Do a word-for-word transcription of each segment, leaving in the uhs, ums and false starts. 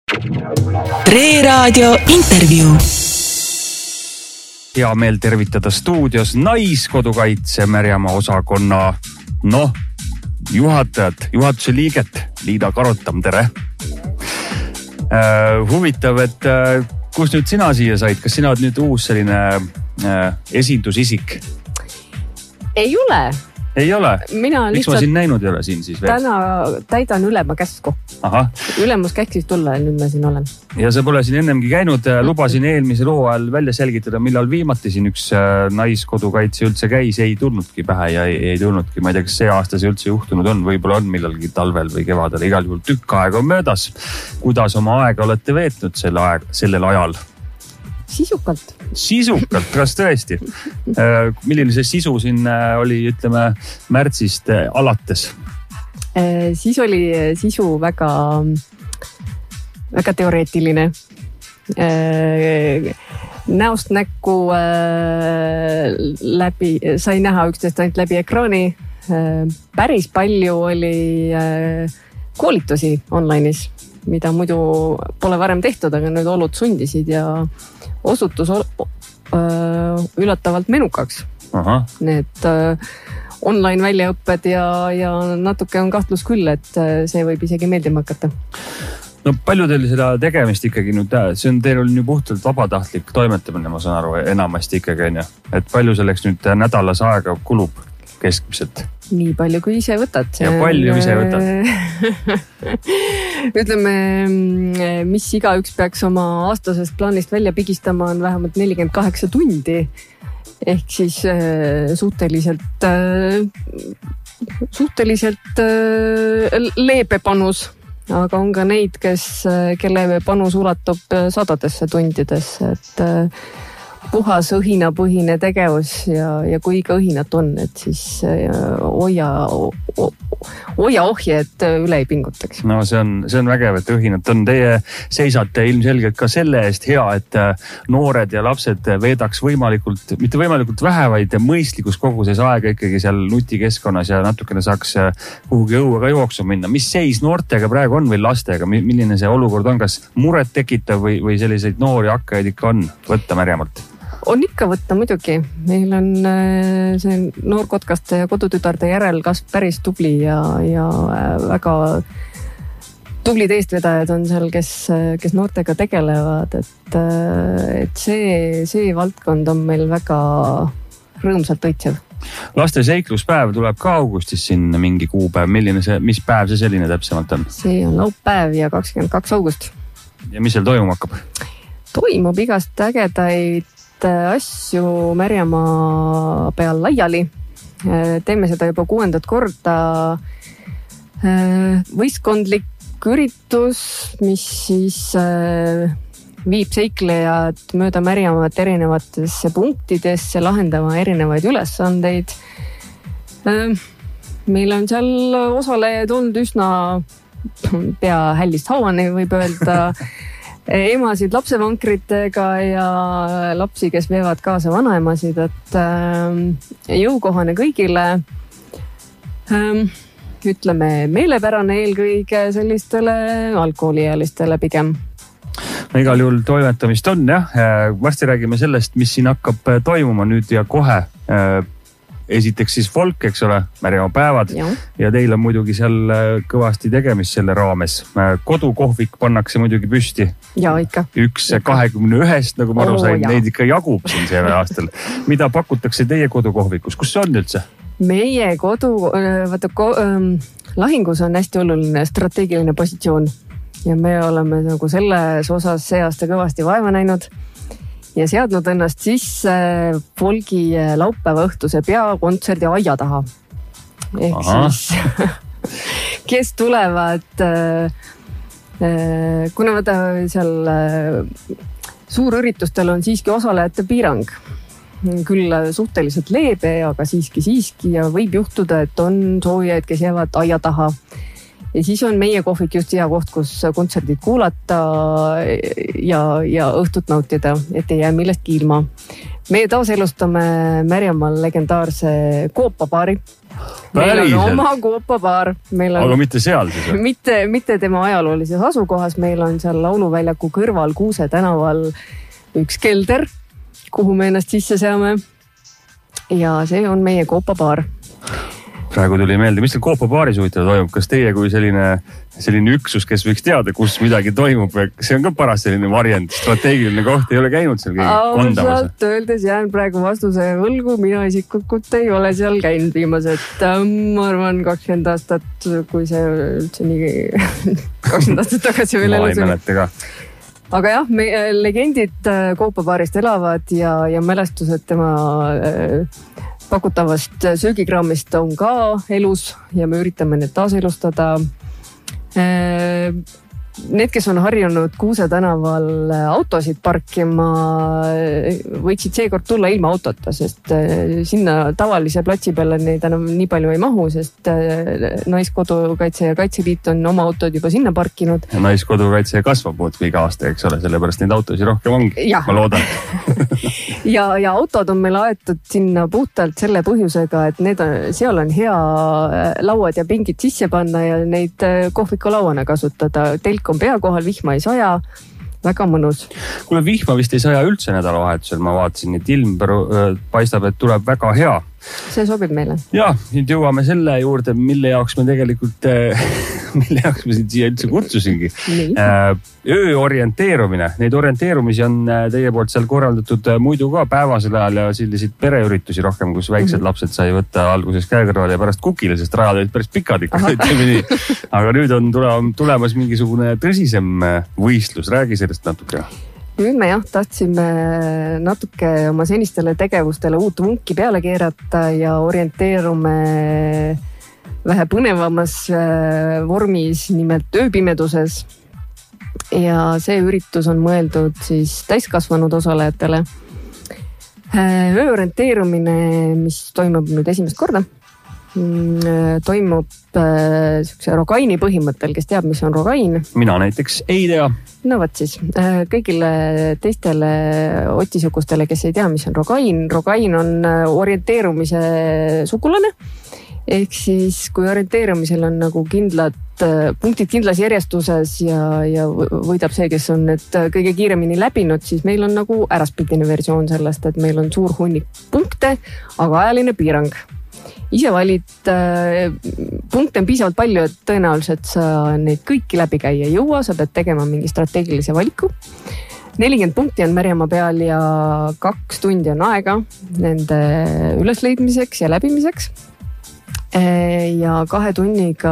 Tre Raadio intervjuu. Hea meel tervitada stuudios Naiskodukaitse Märjamaa osakonna noh, juhatajat, juhatuse liiget Liida Karotam, tere! Äh, huvitav, et äh, kus nüüd sina siia said? Kas sina oled nüüd uus selline äh, esindusisik? Ei ole. Ei ole? Mina Miks ma siin näinud ei ole siin siis veel? Täna täidan ülema käsku. Aha. Ülemus käksis tulla ja nüüd ma siin olen. Ja sa pole siin ennemgi käinud. Lubasin eelmise loo ajal välja selgitada, millal viimati siin üks Naiskodukaitse üldse käis. Ei tulnudki pähe ja ei, ei tulnudki. Ma ei tea, kas see aasta see üldse juhtunud on. Võib-olla on millalgi talvel või kevadel. Igal juhul tükk aega on möödas. Kuidas oma aega olete veetnud selle aeg, sellel ajal? Sisukalt. Sisukalt, kas tõesti? Milline see sisu siin oli, ütleme, märtsist alates? Siis oli sisu väga, väga teoreetiline. Näost näkku läbi, sai näha üksteist ainult läbi ekraani. Päris palju oli koolitusi online'is, mida muidu pole varem tehtud, aga nüüd olud sundisid ja osutus üllatavalt menukaks. Aha. Need online väljaõpped ja, ja natuke on kahtlus küll, et see võib isegi meeldima hakata. No palju teil seda tegemist ikkagi nüüd, see on teil on ju puhtalt vabatahtlik toimetamine, ma saan aru, enamasti ikkagi on ju. Et palju selleks nüüd nädalas aega kulub keskmiselt? Nii palju kui ise võtad. Ja palju ise võtad? Ütleme, mis igaüks peaks oma aastasest plaanist välja pigistama on vähemalt nelikümmend kaheksa tundi. Ehk siis suhteliselt, suhteliselt leebe panus. Aga on ka neid, kes, kelle panus ulatub sadadesse tundidesse, et puhas õhinapõhine tegevus ja, ja kui ka õhinat on, et siis hoia, hoia ohje, et üle ei pingutaks. No see on, see on vägev, et õhinat on. Teie seisate ilmselgelt ka selle eest hea, et noored ja lapsed veedaks võimalikult, mitte võimalikult vähe, vaid mõistlikus koguses aega ikkagi seal nutikeskkonnas ja natukene saaks kuhugi õuega jooksu minna. Mis seis noortega praegu on või lastega? Milline see olukord on? Kas muret tekitav või, või selliseid noori hakkajaid ikka on võtta Märjamalt? On ikka võtta muidugi. Meil on see noorkotkaste ja kodutütarde järel kasv päris tubli ja, ja väga tublid eestvedajad on seal, kes, kes noortega tegelevad. Et, et see, see valdkond on meil väga rõõmsalt õitsev. Laste seikluspäev tuleb ka augustis siin mingi kuupäev. Milline see, mis päev see selline täpsemalt on? See on laupäev ja kakskümmend kaks august. Ja mis seal toimuma hakkab? Toimub igast ägedaid asju Märjamaa peal laiali. Teeme seda juba kuuendat korda. Võistkondlik üritus, mis siis viib seiklejad mööda Märjamaad erinevatesse punktidesse lahendama erinevaid ülesandeid. Meil on seal osalejaid olnud üsna pea hällist hauani, võib öelda. Emasid lapsevankritega ja lapsi, kes veevad kaasa vanaemasid, et jõukohane kõigile. Ütleme meelepärane eelkõige sellistele algkooliealistele pigem. No igal juhul toimetamist on, jah. Varsti räägime sellest, mis siin hakkab toimuma nüüd ja kohe. Esiteks siis folk, eks ole, Märjamaa päevad ja. ja teil on muidugi seal kõvasti tegemist selle raames. Kodukohvik pannakse muidugi püsti. Ja ikka. Üks kahekümne ühest, nagu ma aru sain, oh, neid ikka jagub siin selle aastal. Mida pakutakse teie kodukohvikus? Kus see on üldse? Meie kodu, vaata, ko, ähm, lahingus on hästi oluline strateegiline positsioon ja me oleme nagu selles osas see aasta kõvasti vaeva näinud. Ja seadnud ennast sisse folgi laupäeva õhtuse peakontserdi aia taha. Ehk Aha. siis, kes tulevad, kuna võta seal suurüritustel on siiski osalejate piirang. Küll suhteliselt leebe, aga siiski siiski ja võib juhtuda, et on soovijaid, kes jäävad aia taha. Ja siis on meie kohvik just hea koht, kus kontserdid kuulata ja, ja õhtut nautida, et ei jää millestki ilma. meie taaselustame Märjamaal legendaarse koopabaari. Meil on oma koopabaar. On... aga mitte seal siis? mitte, mitte tema ajaloolises asukohas. Meil on seal lauluväljaku kõrval Kuuse tänaval üks kelder, kuhu me ennast sisse seame. Ja see on meie koopabaar. Praegu tuli meelde, mis seal koopabaaris huvitav toimub? Kas teie kui selline, selline üksus, kes võiks teada, kus midagi toimub? See on ka paras selline varjend, strateegiline koht. Ei ole käinud seal keegi kondamas? Ausalt öeldes jään praegu vastuse võlgu. Mina isiklikult ei ole seal käinud viimased, ma arvan, kakskümmend aastat, kui see üldse nii kakskümmend aastat tagasi veel elus oli. Aga jah, me, legendid koopabaarist elavad ja, ja mälestused tema äh, pakutavast söögikraamist on ka elus ja me üritame need taaselustada. Need, kes on harjunud Kuuse tänaval autosid parkima, võiksid seekord tulla ilma autota, sest sinna tavalise platsi peale neid enam nii palju ei mahu, sest Naiskodukaitse ja Kaitseliit on oma autod juba sinna parkinud. Ja Naiskodukaitse kasvab muudkui iga aasta, eks ole, sellepärast neid autosid rohkem ongi, ja. Ma loodan. ja, ja autod on meil aetud sinna puhtalt selle põhjusega, et need on, seal on hea lauad ja pingid sisse panna ja neid kohviku lauana kasutada. Telk on pea kohal, vihma ei saja. Väga mõnus. Kuule, vihma vist ei saja üldse nädalavahetusel. Ma vaatasin, et ilm paistab, et tuleb väga hea. See sobib meile. Ja, nüüd jõuame selle juurde, mille jaoks me tegelikult, mille jaoks me siia üldse kutsusingi. Öö orienteerumine. Neid orienteerumisi on teie poolt seal korraldatud muidu ka päevasel ajal ja selliseid pereüritusi rohkem, kus väiksed mm-hmm. lapsed sai võtta alguses käekõrval ja pärast kukile, sest rajad olid päris pikad ikka. Aga nüüd on tulemas mingisugune tõsisem võistlus. Räägi sellest natuke. Nüüd me jah, tahtsime natuke oma senistele tegevustele uut vunki peale keerata ja orienteerume vähe põnevamas vormis, nimelt ööpimeduses. Ja see üritus on mõeldud siis täiskasvanud osalejatele. Öö orienteerumine, mis toimub nüüd esimest korda, toimub äh, rogaini põhimõttel, kes teab, mis on rogain. Mina näiteks ei tea. No võt siis, äh, kõigile teistele otisukustele, kes ei tea, mis on rogain. Rogain on orienteerumise sugulane. Ehk siis, kui orienteerumisel on nagu kindlad äh, punktid kindlas järjestuses ja, ja võidab see, kes on need kõige kiiremini läbinud, siis meil on nagu äraspidine versioon sellest, et meil on suur hunnik punkte, aga ajaline piirang. Ise valid, äh, punkte on piisavalt palju, et tõenäoliselt sa neid kõiki läbi käia jõua, sa pead tegema mingi strateegilise valiku. nelikümmend punkti on Märjamaa peal ja kaks tundi on aega nende ülesleidmiseks ja läbimiseks. Ja kahe tunniga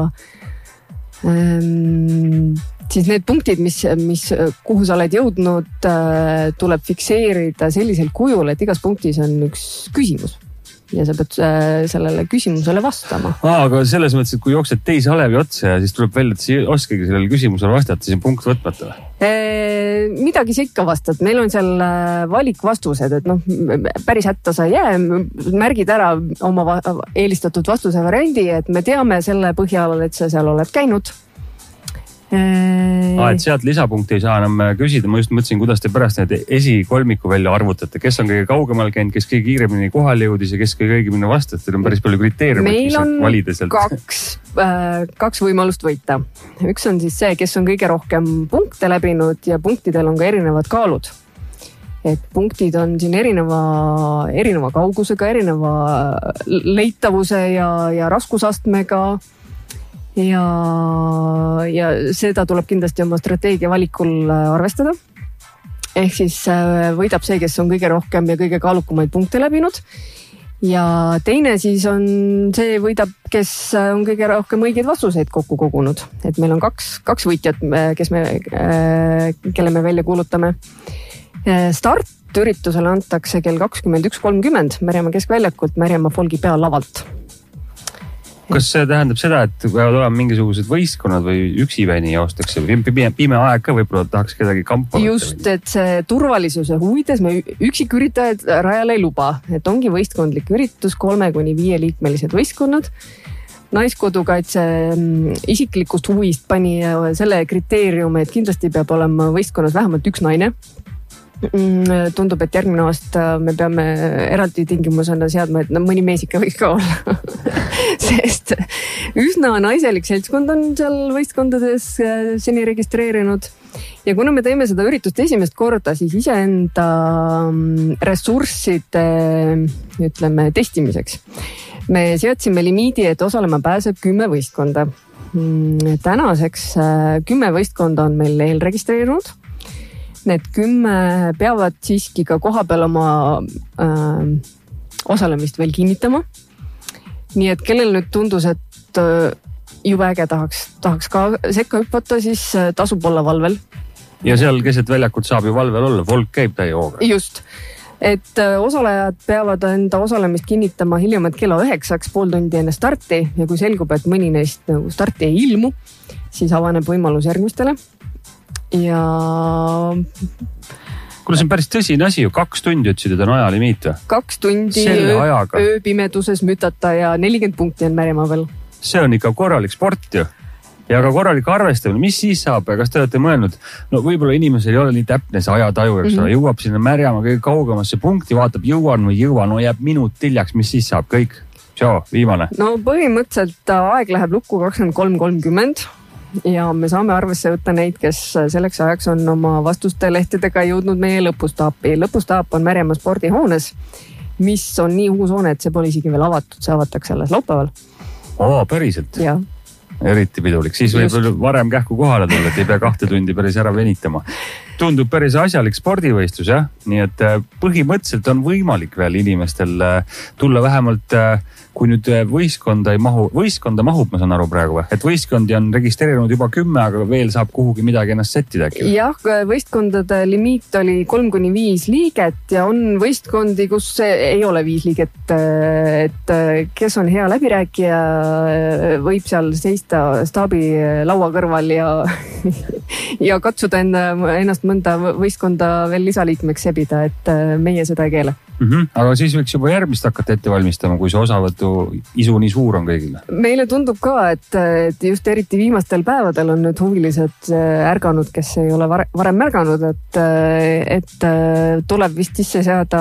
ähm, siis need punktid, mis, mis, kuhu sa oled jõudnud, äh, tuleb fikseerida sellisel kujul, et igas punktis on üks küsimus. Ja sa pead sellele küsimusele vastama. Aa, aga selles mõttes, et kui jooksed teise alevi otsa ja siis tuleb välja, et sa ei oskagi sellele küsimusele vastata, siis on punkt võtmata. E, midagi sa ikka vastad. Meil on seal valikvastused, et noh, päris hätta sa jää, märgid ära oma eelistatud vastuse variandi, et me teame selle põhjal, et sa seal oled käinud. Ah, et sealt lisapunkti ei saa enam küsida. Ma just mõtlesin, kuidas te pärast need esikolmiku välja arvutate. Kes on kõige kaugemal käinud, kes kõige kiiremini kohale jõudis ja kes kõige õigemini vastas. Teil on päris palju kriteeriumid. Meil on kaks, äh, kaks võimalust võita. Üks on siis see, kes on kõige rohkem punkte läbinud ja punktidel on ka erinevad kaalud. Et punktid on siin erineva, erineva kaugusega, erineva leitavuse ja, ja raskusastmega. Ja, ja seda tuleb kindlasti oma strateegia valikul arvestada. Ehk siis võidab see, kes on kõige rohkem ja kõige kaalukumaid punkte läbinud. Ja teine siis on see võidab, kes on kõige rohkem õigeid vastuseid kokku kogunud. Et meil on kaks, kaks võitjat, kes me, kelle me välja kuulutame. Start üritusele antakse kell kakskümmend üks kolmkümmend Märjamaa keskväljakult Märjamaa folgi pealavalt. Kas see tähendab seda, et peavad olema mingisugused võistkonnad või üksiväni joostakse? Pime, pime aeg ka võib-olla tahaks kedagi kampa. Just, et see turvalisuse huvides me üksiküritajad rajale ei luba. Et ongi võistkondlik üritus, kolme kuni viie liikmelised võistkonnad. Naiskodukaitse isiklikust huvist pani selle kriteeriumi, et kindlasti peab olema võistkonnas vähemalt üks naine. tundub, et järgmine aasta me peame eraldi tingimusena seadma, et no mõni mees ikka võiks ka olla. Sest üsna naiselik seltskond on seal võistkondades seni registreerinud. Ja kuna me teeme seda üritust esimest korda, siis iseenda ressursside, ütleme, testimiseks. Me seadsime limiidi, et osalema pääseb kümme võistkonda. Tänaseks kümme võistkonda on meil eelregistreerunud. Need kümme peavad siiski ka kohapeal oma äh, osalemist veel kinnitama. Nii et kellel nüüd tundus, et äh, jube äge tahaks, tahaks ka sekka hüppata, siis äh, tasub olla valvel. Ja seal keset väljakut saab ju valvel olla, volk käib täie hooga. Just, et äh, osalejad peavad enda osalemist kinnitama hiljemalt kella üheksaks, pool tundi enne starti ja kui selgub, et mõni neist nagu starti ei ilmu, siis avaneb võimalus järgmistele. Ja kuule, see on päris tõsine asi ju, kaks tundi ütlesid, et on ajalimiit või? Kaks tundi ööpimeduses mütata ja nelikümmend punkti on märjama veel. See on ikka korralik sport ju ja ka korralik arvestamine, mis siis saab, kas te olete mõelnud, no võib-olla inimesel ei ole nii täpne see ajataju, eks mm-hmm. jõuab sinna märjama kõige kaugemasse punkti, vaatab jõuan või jõuan, no jääb minut tiljaks, mis siis saab, kõik, tšau, viimane. No põhimõtteliselt aeg läheb lukku kakskümmend kolm kolmkümmend ja me saame arvesse võtta neid, kes selleks ajaks on oma vastuste lehtedega jõudnud meie lõpustaapi. Lõpustaap on Märjamaa spordihoones, mis on nii uus hoone, et see pole isegi veel avatud, see avatakse alles laupäeval. Oo, päriselt? Jah. Eriti pidulik, siis võib Just. varem kähku kohale tulla, et ei pea kahte tundi päris ära venitama. Tundub päris asjalik spordivõistlus, jah? Nii et põhimõtteliselt on võimalik veel inimestel tulla vähemalt, kui nüüd võistkonda ei mahu, võistkonda mahub, ma saan aru praegu, et võistkondi on registreerinud juba kümme, aga veel saab kuhugi midagi ennast settida äkki. Jah, võistkondade limiit oli kolm kuni viis liiget ja on võistkondi, kus ei ole viis liiget, et kes on hea läbirääkija, võib seal seista staabi laua kõrval ja, ja katsuda enda, ennast mõnda võistkonda veel lisaliikmeks sebida, et meie seda ei keele. Mm-hmm. Aga siis võiks juba järgmist hakata ette valmistama, kui see osavõtu isu nii suur on kõigile. Meile tundub ka, et, et just eriti viimastel päevadel on nüüd huvilised ärganud, kes ei ole varem märganud, et, et tuleb vist sisse seada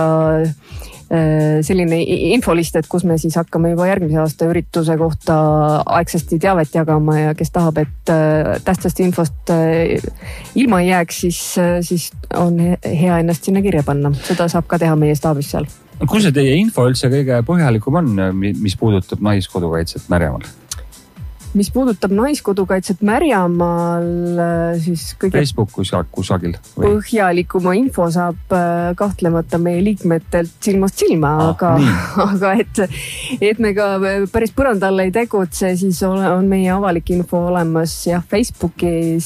selline infolist, et kus me siis hakkame juba järgmise aasta ürituse kohta aegsasti teavet jagama ja kes tahab, et tähtsast infost ilma ei jääks, siis, siis on hea ennast sinna kirja panna. Seda saab ka teha meie staabis seal. Kus see teie info üldse kõige põhjalikum on, mis puudutab naiskodukaitset Märjamaal? Mis puudutab naiskodukaitset Märjamaal, siis kõige Facebook kusagil või? Põhjalikuma info saab kahtlemata meie liikmetelt silmast silma, ah, aga, aga et, et me ka päris põrandal ei tegutse, siis on meie avalik info olemas jah, Facebookis,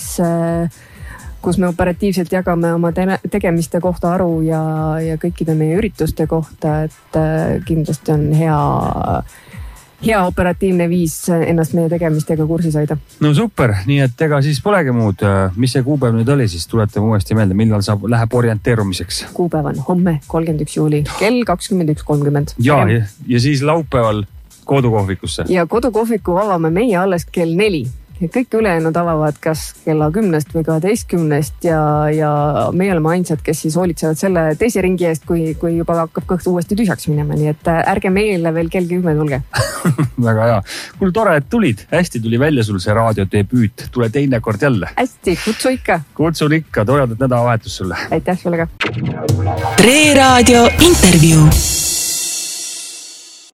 kus me operatiivselt jagame oma tegemiste kohta aru ja, ja kõikide meie ürituste kohta, et kindlasti on hea hea operatiivne viis ennast meie tegemistega kursis hoida. No super, nii et ega siis polegi muud. Mis see kuupäev nüüd oli, siis tuletame uuesti meelde, millal saab, läheb orienteerumiseks? Kuupäev on homme, kolmkümmend üks juuli, kell kakskümmend üks kolmkümmend. Ja, ja, ja siis laupäeval kodukohvikusse. Ja kodukohviku avame meie alles kell neli. Kõik ülejäänud avavad kas kella kümnest või kaheteistkümnest ja, ja meie oleme ainsad, kes siis hoolitsevad selle teise ringi eest, kui, kui juba hakkab kõht uuesti tühjaks minema. Nii et ärge meile veel kell kümme tulge. Väga hea. Kuule, tore, et tulid. Hästi tuli välja sul see raadiodebüüt. Tule teine kord jälle. Hästi, kutsu ikka. Kutsun ikka. Toredat nädalavahetus sulle. Aitäh sulle ka. Tre Raadio intervjuu.